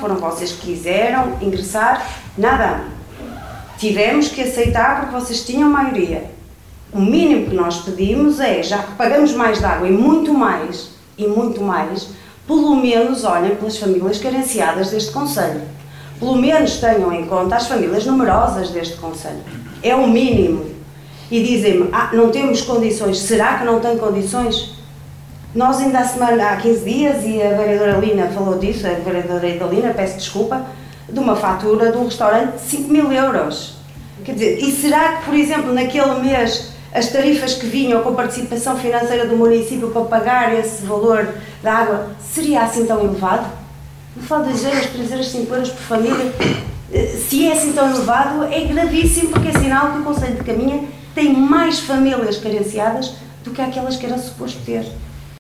foram vocês que quiseram ingressar na ADAM. Tivemos que aceitar porque vocês tinham maioria. O mínimo que nós pedimos é, já que pagamos mais de água e muito mais, pelo menos olhem pelas famílias carenciadas deste concelho. Pelo menos tenham em conta as famílias numerosas deste concelho. É o mínimo. E dizem-me, não temos condições. Será que não tem condições? Nós ainda há 15 dias, e a vereadora Lina falou disso, a vereadora Idalina, peço desculpa, de uma fatura de um restaurante de 5.000 euros. Quer dizer, e será que, por exemplo, naquele mês, as tarifas que vinham com a participação financeira do município para pagar esse valor da água, seria assim tão elevado? Vou falar de 2 euros, 3 euros, 5 euros por família. Se é assim tão elevado, é gravíssimo, porque é sinal que o Concelho de Caminha tem mais famílias carenciadas do que aquelas que era suposto ter.